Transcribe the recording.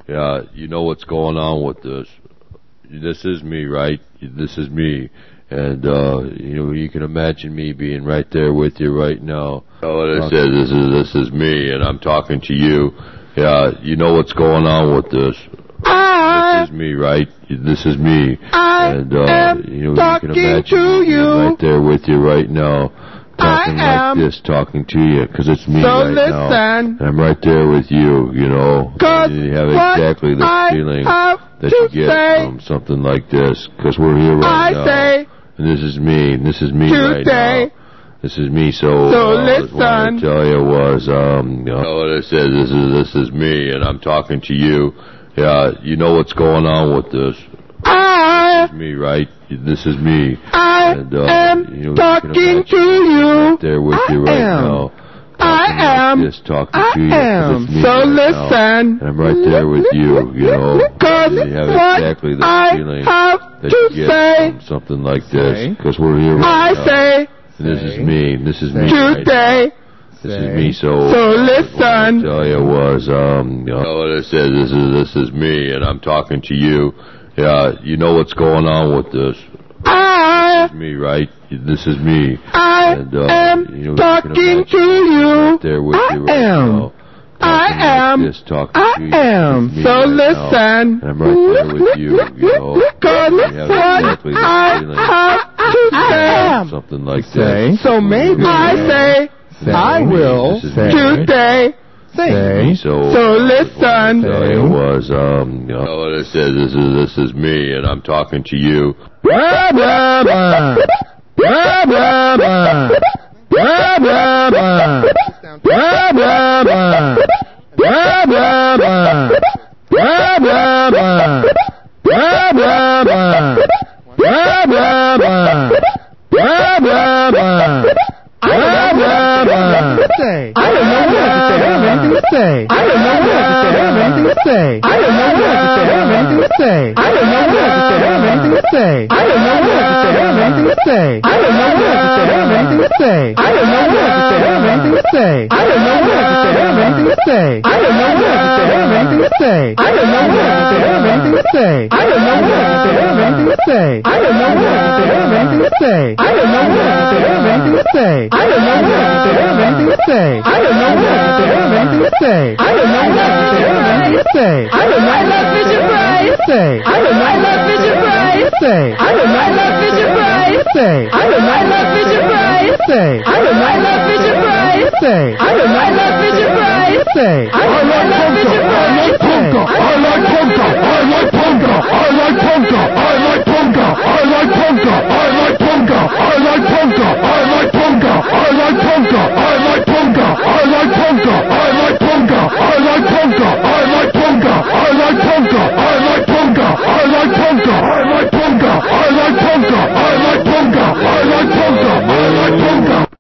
Yeah, you know what's going on with this. This is me, right? This is me. And, you can imagine me being right there with you right now. Oh, this is me, and I'm talking to you. Yeah, you know what's going on with this. This is me, right? This is me. And, you can imagine me being right there with you right now. Talking like this, talking to you, because it's me right now. And I'm right there with you, And you have exactly the feeling that you get from something like this, because we're here right now. And this is me right now. This is me, so listen. What I tell you was, this is me, and I'm talking to you. Yeah, you know what's going on with this. This is me, right? This is me. And, talking to you. Right there with you right now. Just talking to you. It's me so listen. And I'm right there with you, And you have exactly the feeling that you get from something like this, because we're here right now. And this is me right now. This is me, so listen. What I tell you was, this is me, and I'm talking to you. Yeah, you know what's going on with this. This is me, right? This is me. And, talking to you. Right there with you right now. Just talking to you. So listen. And I'm right there with you, Because what I have to say. Something like that. So maybe I will today. So listen. It was this is me, and I'm talking to you. Blah blah blah. Blah blah blah. Blah blah blah. Blah blah blah. Blah blah blah. Blah blah blah. Blah blah blah. Blah blah blah. Blah blah blah. Blah blah blah. I don't know what to say. I have anything to say. I don't know what to say. I have anything to say. I don't know what to say. I have anything to say. I don't know what to say. I have anything to say. I don't know what to say. I have anything to say. I don't know what to say. I have anything to say. I don't know what to say. I have anything to say. I don't know what to say. I have anything to say. I don't know what to say. I have anything to say. I don't know what to say. I have anything to say. I don't know what to say. I have anything to say. I don't know what to say. I have anything to say. I don't know what to say. I have anything to say. I don't know what to say. I have anything to say. I don't know what to say. I have anything to say. I don't know what to say. I have anything to say. I don't know. I love Fisher Price. Say. I don't know. I love Fisher Price. Say. I don't know. I love Fisher Price. Say. I don't know. I love Fisher Price. Say. I don't know. I love Fisher Price. Say. I don't know. I love Fisher Price. Say. I don't know. I love